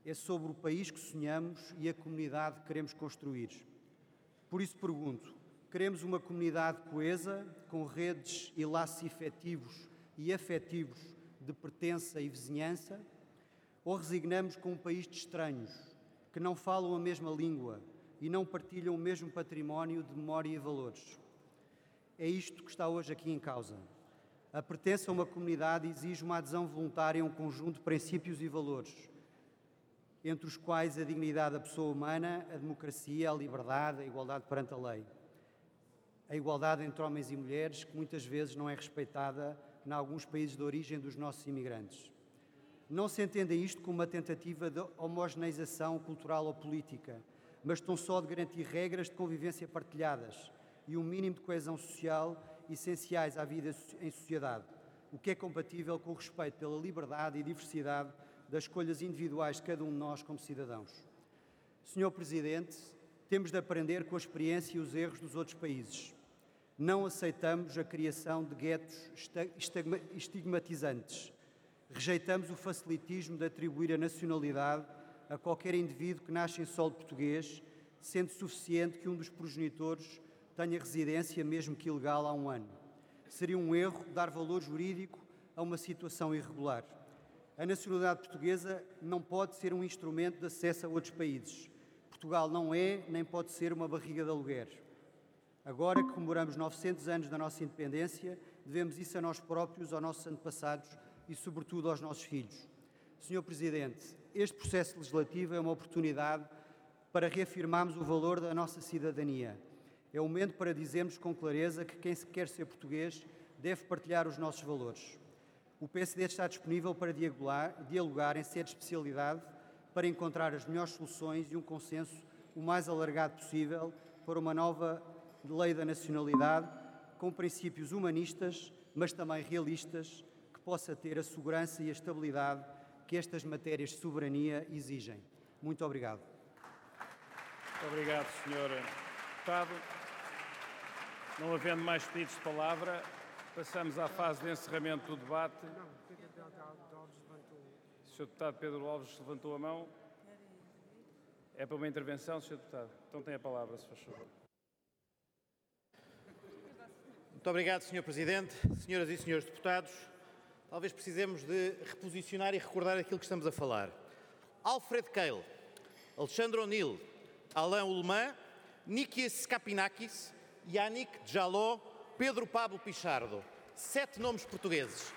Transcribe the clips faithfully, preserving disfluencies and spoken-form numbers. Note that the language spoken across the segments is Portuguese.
É sobre o país que sonhamos e a comunidade que queremos construir. Por isso pergunto, queremos uma comunidade coesa, com redes e laços efetivos e afetivos de pertença e vizinhança, ou resignamos com um país de estranhos, que não falam a mesma língua e não partilham o mesmo património de memória e valores? É isto que está hoje aqui em causa. A pertença a uma comunidade exige uma adesão voluntária a um conjunto de princípios e valores, entre os quais a dignidade da pessoa humana, a democracia, a liberdade, a igualdade perante a lei. A igualdade entre homens e mulheres, que muitas vezes não é respeitada em alguns países de origem dos nossos imigrantes. Não se entenda isto como uma tentativa de homogeneização cultural ou política, mas tão só de garantir regras de convivência partilhadas e um mínimo de coesão social essenciais à vida em sociedade, o que é compatível com o respeito pela liberdade e diversidade das escolhas individuais de cada um de nós como cidadãos. senhor Presidente, temos de aprender com a experiência e os erros dos outros países. Não aceitamos a criação de guetos estigmatizantes. Rejeitamos o facilitismo de atribuir a nacionalidade a qualquer indivíduo que nasce em solo português, sendo suficiente que um dos progenitores tenha residência, mesmo que ilegal, há um ano. Seria um erro dar valor jurídico a uma situação irregular. A nacionalidade portuguesa não pode ser um instrumento de acesso a outros países. Portugal não é, nem pode ser, uma barriga de aluguer. Agora que comemoramos novecentos anos da nossa independência, devemos isso a nós próprios, aos nossos antepassados e, sobretudo, aos nossos filhos. senhor Presidente, este processo legislativo é uma oportunidade para reafirmarmos o valor da nossa cidadania. É o momento para dizermos com clareza que quem quer ser português deve partilhar os nossos valores. O P S D está disponível para dialogar, dialogar em sede de especialidade para encontrar as melhores soluções e um consenso o mais alargado possível para uma nova lei da nacionalidade com princípios humanistas, mas também realistas, que possa ter a segurança e a estabilidade que estas matérias de soberania exigem. Muito obrigado. Muito obrigado, senhor Deputado. Não havendo mais pedidos de palavra, passamos à fase de encerramento do debate. O senhor Deputado Pedro Alves levantou a mão. É para uma intervenção, senhor Deputado? Então tem a palavra, se faz favor. Muito obrigado, senhor Presidente. Senhoras e senhores deputados, talvez precisemos de reposicionar e recordar aquilo que estamos a falar. Alfred Keil, Alexandre O'Neill, Alain Ullmann, Nikis Kapinakis, Yannick Jalot, Pedro Pablo Pichardo. Sete nomes portugueses.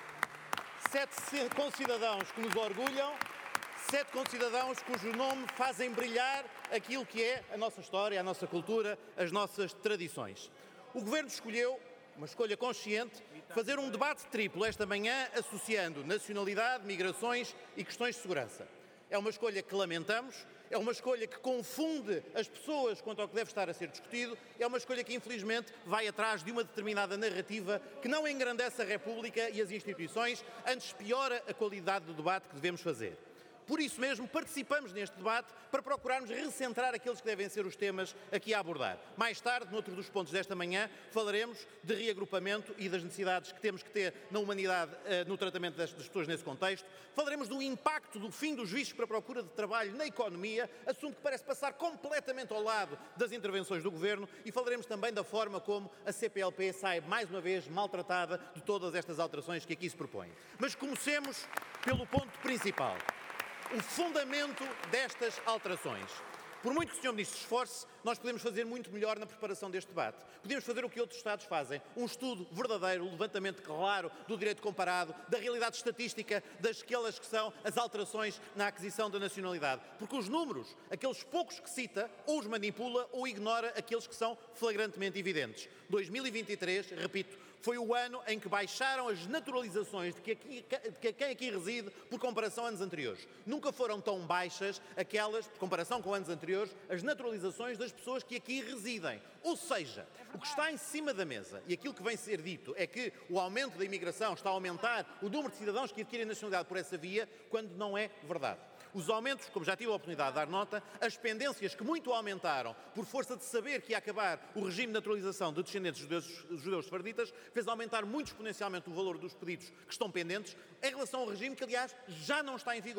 Sete concidadãos que nos orgulham, sete concidadãos cujo nome fazem brilhar aquilo que é a nossa história, a nossa cultura, as nossas tradições. O Governo escolheu, uma escolha consciente, fazer um debate triplo esta manhã, associando nacionalidade, migrações e questões de segurança. É uma escolha que lamentamos, é uma escolha que confunde as pessoas quanto ao que deve estar a ser discutido, é uma escolha que, infelizmente, vai atrás de uma determinada narrativa que não engrandece a República e as instituições, antes piora a qualidade do debate que devemos fazer. Por isso mesmo, participamos neste debate para procurarmos recentrar aqueles que devem ser os temas aqui a abordar. Mais tarde, noutro dos pontos desta manhã, falaremos de reagrupamento e das necessidades que temos que ter na humanidade uh, no tratamento das, das pessoas nesse contexto. Falaremos do impacto do fim dos vistos para a procura de trabalho na economia, assunto que parece passar completamente ao lado das intervenções do Governo, e falaremos também da forma como a C P L P sai, mais uma vez, maltratada de todas estas alterações que aqui se propõem. Mas comecemos pelo ponto principal. O fundamento destas alterações. Por muito que o senhor Ministro se esforce, nós podemos fazer muito melhor na preparação deste debate. Podemos fazer o que outros Estados fazem, um estudo verdadeiro, um levantamento claro do direito comparado, da realidade estatística, daquelas que são as alterações na aquisição da nacionalidade. Porque os números, aqueles poucos que cita, ou os manipula ou ignora aqueles que são flagrantemente evidentes. dois mil e vinte e três, repito, foi o ano em que baixaram as naturalizações de, que aqui, de quem aqui reside por comparação a anos anteriores. Nunca foram tão baixas aquelas, por comparação com anos anteriores, as naturalizações das pessoas que aqui residem. Ou seja, o que está em cima da mesa e aquilo que vem ser dito é que o aumento da imigração está a aumentar o número de cidadãos que adquirem nacionalidade por essa via, quando não é verdade. Os aumentos, como já tive a oportunidade de dar nota, as pendências que muito aumentaram por força de saber que ia acabar o regime de naturalização de descendentes judeus, judeus sefarditas, fez aumentar muito exponencialmente o valor dos pedidos que estão pendentes em relação ao regime que, aliás, já não está em vigor.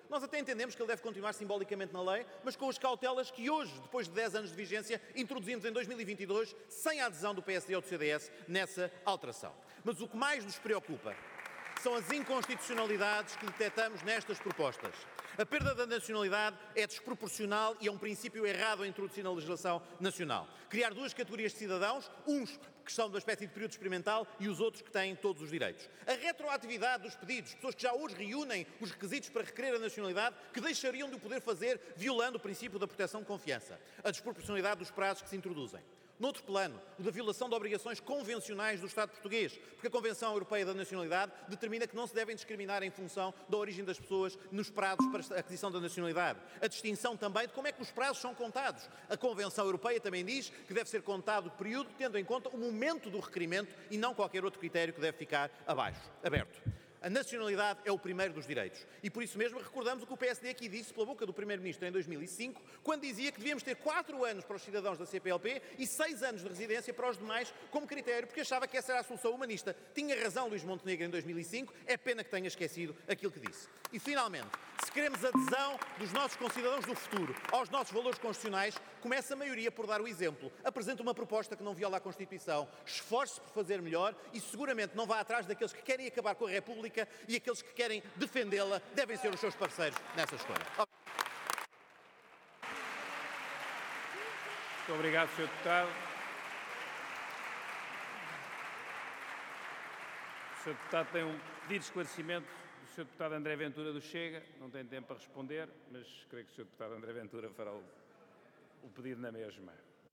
Nós até entendemos que ele deve continuar simbolicamente na lei, mas com as cautelas que hoje, depois de dez anos de vigência, introduzimos em dois mil e vinte e dois, sem a adesão do P S D ou do C D S nessa alteração. Mas o que mais nos preocupa são as inconstitucionalidades que detectamos nestas propostas. A perda da nacionalidade é desproporcional e é um princípio errado a introduzir na legislação nacional. Criar duas categorias de cidadãos, uns que são da espécie de período experimental e os outros que têm todos os direitos. A retroatividade dos pedidos, pessoas que já hoje reúnem os requisitos para requerer a nacionalidade, que deixariam de o poder fazer violando o princípio da proteção de confiança. A desproporcionalidade dos prazos que se introduzem. Noutro plano, o da violação de obrigações convencionais do Estado português, porque a Convenção Europeia da Nacionalidade determina que não se devem discriminar em função da origem das pessoas nos prazos para a aquisição da nacionalidade. A distinção também de como é que os prazos são contados. A Convenção Europeia também diz que deve ser contado o período tendo em conta o momento do requerimento e não qualquer outro critério que deve ficar abaixo, aberto. A nacionalidade é o primeiro dos direitos. E por isso mesmo recordamos o que o P S D aqui disse pela boca do Primeiro-Ministro em dois mil e cinco, quando dizia que devíamos ter quatro anos para os cidadãos da C P L P e seis anos de residência para os demais como critério, porque achava que essa era a solução humanista. Tinha razão Luís Montenegro em dois mil e cinco, é pena que tenha esquecido aquilo que disse. E finalmente, se queremos adesão dos nossos concidadãos do futuro aos nossos valores constitucionais, começa a maioria por dar o exemplo. Apresenta uma proposta que não viola a Constituição, esforce-se por fazer melhor e seguramente não vá atrás daqueles que querem acabar com a República e aqueles que querem defendê-la devem ser os seus parceiros nessa escolha. Muito obrigado, senhor Deputado. O senhor Deputado tem um pedido de esclarecimento do senhor Deputado André Ventura do Chega. Não tem tempo para responder, mas creio que o senhor Deputado André Ventura fará o, o pedido na mesma.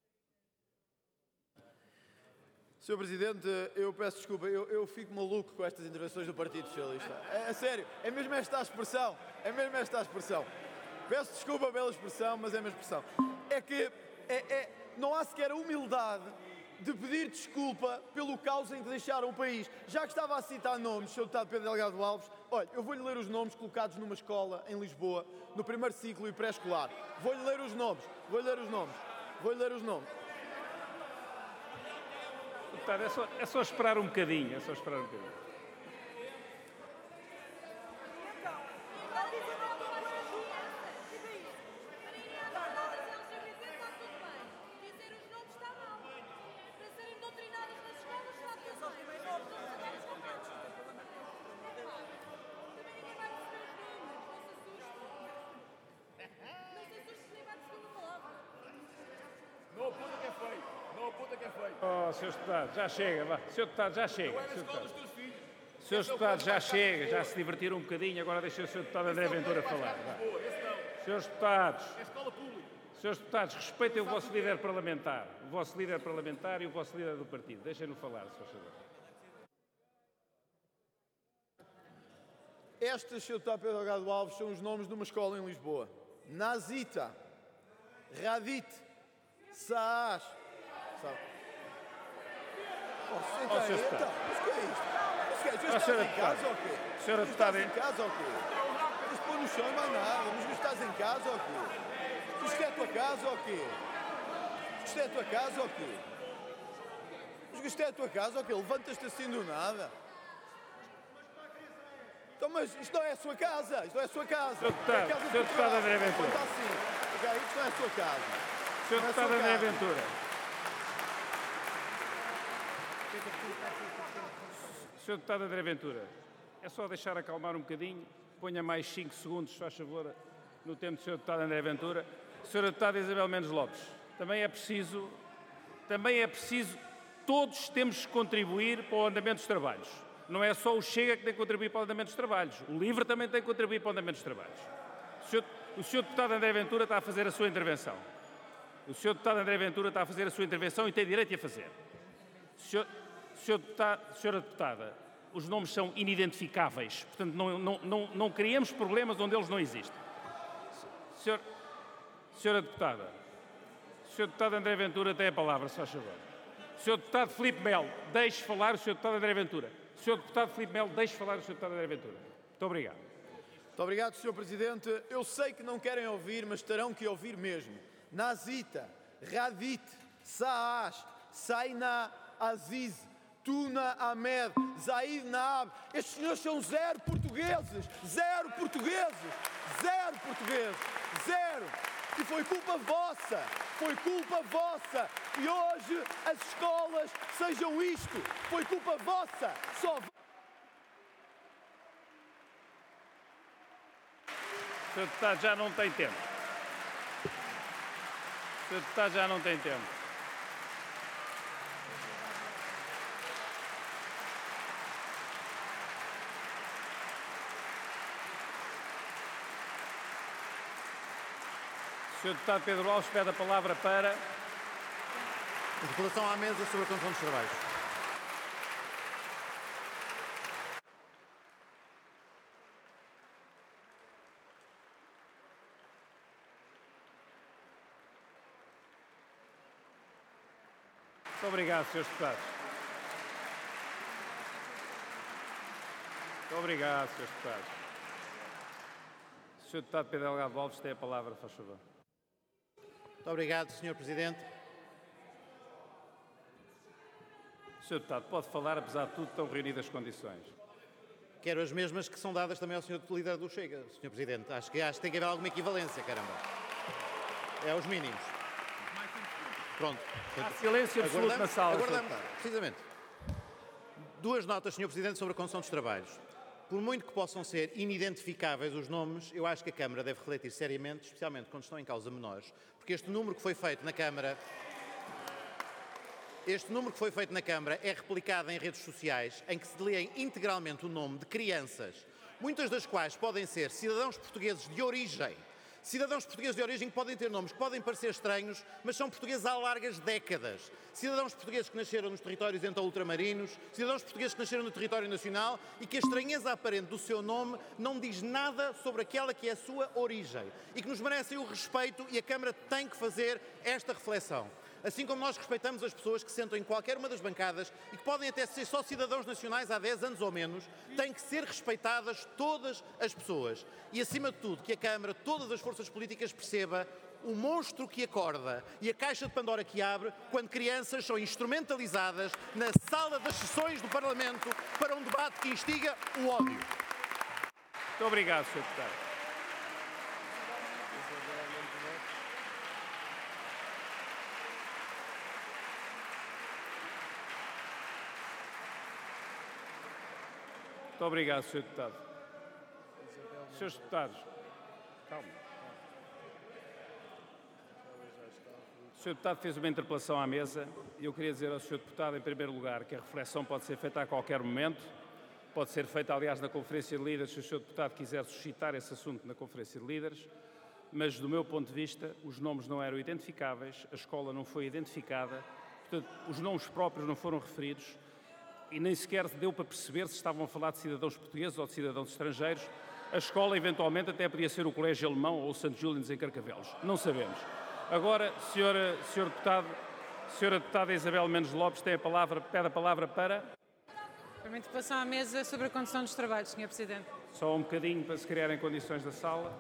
senhor Presidente, eu peço desculpa, eu, eu fico maluco com estas intervenções do Partido Socialista. É, é sério, é mesmo esta a expressão, é mesmo esta a expressão. Peço desculpa pela expressão, mas é a mesma expressão. É que é, é, não há sequer a humildade de pedir desculpa pelo caos em que deixaram o país. Já que estava a citar nomes, senhor Deputado Pedro Delgado Alves, olha, eu vou-lhe ler os nomes colocados numa escola em Lisboa, no primeiro ciclo e pré-escolar. Vou-lhe ler os nomes, vou-lhe ler os nomes, vou-lhe ler os nomes. Deputado, é só, é só esperar um bocadinho, é só esperar um bocadinho. Não aponta que é feio, não aponta que é feio. Oh, senhor Deputado, já chega, vá. senhor Deputado, já chega. senhor Deputado, senhor Deputado, já chega, já se divertiram um bocadinho, agora deixa o senhor Deputado André Ventura falar. Vá. Senhores Deputados, senhores Deputados, respeitem o vosso líder parlamentar, o vosso líder parlamentar e o vosso líder do partido. Deixem-no falar, se faz favor. Estes, senhor Deputado Pedro Delgado Alves, são os nomes de uma escola em Lisboa. Nazita, Radit, Saas. Oh, senta Oh, aí, senhor então. Deputado. Mas o que é isto? Mas o que é isto? Oh, Estás senhora em casa ou quê? Senhora Tu estás Deputada, em casa ou quê? Mas pôr no chão e mais nada. Mas tu estás em casa ou quê? Isto é a tua casa ou quê? Isto é a tua casa ou quê? Mas isto é a tua casa ou quê? Levantas-te assim do nada. Então, mas isto não é a sua casa, isto não é a sua casa. senhor Deputado, É a casa de senhor Portugal. Deputado André Ventura. Está assim, ok? Isto não é a sua casa. senhor Não é a Deputado sua André casa. Ventura. senhor Deputado André Ventura, é só deixar acalmar um bocadinho, ponha mais cinco segundos, se faz favor, no tempo do senhor Deputado André Ventura. senhora Deputada Isabel Mendes Lopes, também é preciso, também é preciso, todos temos que contribuir para o andamento dos trabalhos. Não é só o Chega que tem que contribuir para o andamento dos trabalhos, o LIVRE também tem que contribuir para o andamento dos trabalhos. O senhor, o senhor Deputado André Ventura está a fazer a sua intervenção. O senhor Deputado André Ventura está a fazer a sua intervenção e tem direito a fazer. Senhor, senhor deputado, senhora Deputada, os nomes são inidentificáveis, portanto não, não, não, não criemos problemas onde eles não existem. Senhor, senhora Deputada, o senhor Deputado André Ventura tem a palavra, se faz favor. O senhor Deputado Filipe Melo, deixe falar o senhor Deputado André Ventura. O senhor Deputado Filipe Melo, deixe falar o senhor Deputado André Ventura. Muito obrigado. Muito obrigado, senhor Presidente. Eu sei que não querem ouvir, mas terão que ouvir mesmo. Nazita, Radit, Saas, Saina, Aziz, Tuna Ahmed, Zaid Naab. Estes senhores são zero portugueses. Zero portugueses. Zero portugueses. Zero. E foi culpa vossa. Foi culpa vossa. E hoje as escolas sejam isto. Foi culpa vossa. Só. O senhor Deputado já não tem tempo. O senhor Deputado já não tem tempo. O senhor Deputado Pedro Alves pede a palavra para... Interpelação à mesa sobre a condição dos trabalhos. Muito obrigado, senhores Deputados. Muito obrigado, senhores Deputados. O senhor Deputado Pedro Delgado Alves tem a palavra, faz favor. Muito obrigado, senhor Presidente. O senhor Deputado pode falar, apesar de tudo, estão reunidas as condições. Quero as mesmas que são dadas também ao senhor líder do Chega, senhor Presidente. Acho que, acho que tem que haver alguma equivalência, caramba. É os mínimos. Pronto. Há silêncio absoluto Aguardamos, na sala. Aguardamos, precisamente. Duas notas, senhor Presidente, sobre a condição dos trabalhos. Por muito que possam ser inidentificáveis os nomes, eu acho que a Câmara deve refletir seriamente, especialmente quando estão em causa menores, porque este número que foi feito na Câmara, este número que foi feito na Câmara é replicado em redes sociais, em que se lê integralmente o nome de crianças, muitas das quais podem ser cidadãos portugueses de origem, cidadãos portugueses de origem que podem ter nomes que podem parecer estranhos, mas são portugueses há largas décadas. Cidadãos portugueses que nasceram nos territórios então ultramarinos, cidadãos portugueses que nasceram no território nacional e que a estranheza aparente do seu nome não diz nada sobre aquela que é a sua origem e que nos merecem o respeito, e a Câmara tem que fazer esta reflexão. Assim como nós respeitamos as pessoas que sentam em qualquer uma das bancadas e que podem até ser só cidadãos nacionais há dez anos ou menos, têm que ser respeitadas todas as pessoas. E, acima de tudo, que a Câmara, todas as forças políticas, perceba o monstro que acorda e a caixa de Pandora que abre quando crianças são instrumentalizadas na sala das sessões do Parlamento para um debate que instiga o ódio. Muito obrigado, senhor Deputado. Muito obrigado, senhor Deputado. Senhores Deputados, calma. O senhor Deputado fez uma interpelação à mesa e eu queria dizer ao senhor Deputado, em primeiro lugar, que a reflexão pode ser feita a qualquer momento, pode ser feita, aliás, na Conferência de Líderes, se o senhor Deputado quiser suscitar esse assunto na Conferência de Líderes, mas, do meu ponto de vista, os nomes não eram identificáveis, a escola não foi identificada, portanto, os nomes próprios não foram referidos, e nem sequer deu para perceber se estavam a falar de cidadãos portugueses ou de cidadãos estrangeiros. A escola, eventualmente, até podia ser o Colégio Alemão ou o Santo Julians em Carcavelos. Não sabemos. Agora, senhora, senhor deputado, senhora deputada Isabel Mendes Lopes tem a palavra, pede a palavra para... Uma interpelação à mesa sobre a condição dos trabalhos, senhor Presidente. Só um bocadinho para se criarem condições da sala.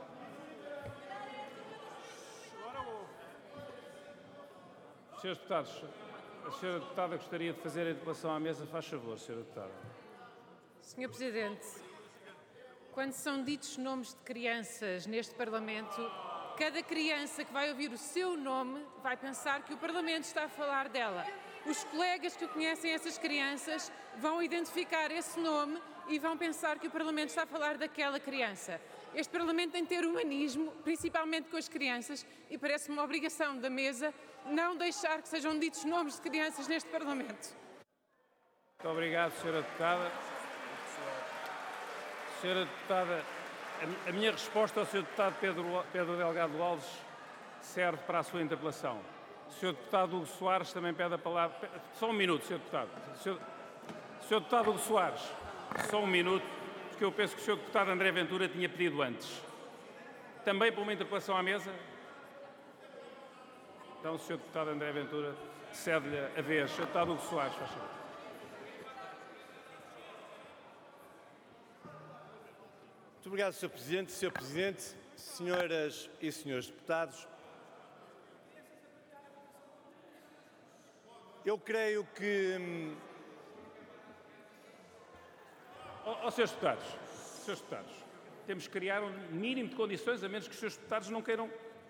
Senhores deputados, a senhora deputada gostaria de fazer a interpelação à mesa. Faz favor, senhora deputada. senhor Presidente, quando são ditos nomes de crianças neste Parlamento, cada criança que vai ouvir o seu nome vai pensar que o Parlamento está a falar dela. Os colegas que conhecem essas crianças vão identificar esse nome e vão pensar que o Parlamento está a falar daquela criança. Este Parlamento tem que ter humanismo, principalmente com as crianças, e parece-me uma obrigação da mesa não deixar que sejam ditos nomes de crianças neste Parlamento. Muito obrigado, senhora deputada. senhora Deputada, a minha resposta ao senhor Deputado Pedro, Pedro Delgado Alves serve para a sua interpelação. O senhor Deputado Hugo Soares também pede a palavra. Só um minuto, senhor Deputado. senhor senhor Deputado Hugo Soares, só um minuto, porque eu penso que o senhor Deputado André Ventura tinha pedido antes. Também para uma interpelação à mesa? Então, o senhor Deputado André Ventura cede-lhe a vez. senhor Deputado Hugo Soares, faz favor. Muito obrigado, senhor Presidente. senhor Presidente, senhoras e senhores deputados, eu creio que... Ó, oh, oh, senhores deputados, senhores deputados, Temos que criar um mínimo de condições, a menos que os seus deputados não queiram